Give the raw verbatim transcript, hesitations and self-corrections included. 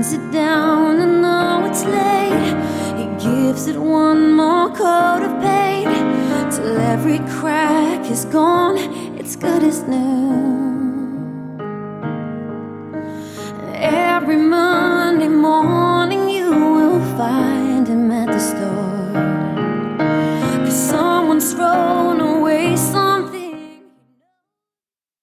turns it down and though it's late, he gives it one more coat of paint till every crack is gone, it's good as new. Every Monday morning you will find